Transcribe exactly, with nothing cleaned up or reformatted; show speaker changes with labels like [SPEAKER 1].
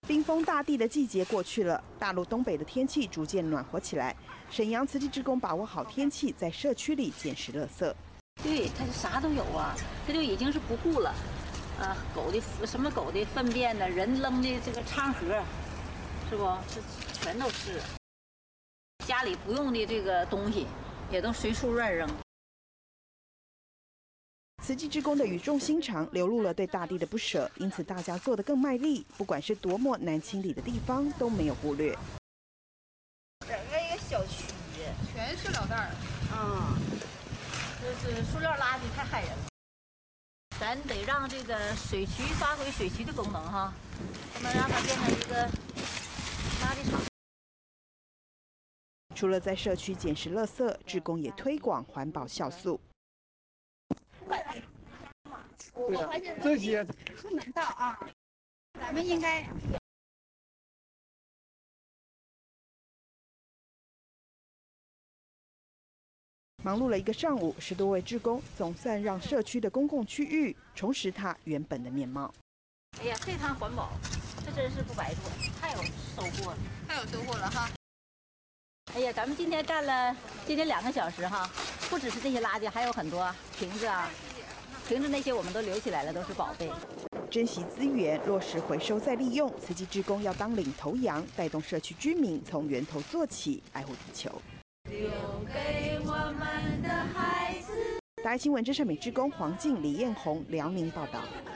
[SPEAKER 1] 冰封大地的季节过去了，大陆东北的天气逐渐暖和起来。沈阳慈济志工把握好天气，在社区里捡拾垃圾。
[SPEAKER 2] 对，它啥都有啊，这就已经是不顾了。啊，狗的什么狗的粪便呢，人扔的这个餐盒，是不？这全都是。家里不用的这个东西，也都随处乱扔。
[SPEAKER 1] 慈济志工的语重心长，流露了对大地的不舍，因此大家做得更卖力，不管是多么难清理的地方，都没有忽略。
[SPEAKER 2] 整个一个小区
[SPEAKER 3] 全是塑料袋儿，
[SPEAKER 2] 嗯，这是塑料垃圾太害人了。咱得让这个水渠发挥水渠的功能哈，不能让它变成一个垃圾场。
[SPEAKER 1] 除了在社区捡拾垃圾，志工也推广环保酵素。
[SPEAKER 3] 我发现这些不能倒啊，咱们应该。
[SPEAKER 1] 忙碌了一个上午，十多位志工总算让社区的公共区域重拾它原本的面貌。
[SPEAKER 2] 哎呀，这趟环保，这真是不白做，太有收获了，
[SPEAKER 3] 太有收获了哈！
[SPEAKER 2] 哎呀，咱们今天干了今天两个小时哈，不只是这些垃圾，还有很多瓶子啊。 瓶子那些我们都留起来了，都是宝贝。
[SPEAKER 1] 珍惜资源，落实回收再利用，慈济志工要当领头羊，带动社区居民从源头做起，爱护地球。留给我们的孩子。大爱新闻真善美志工黄静、李艳红，辽宁报道。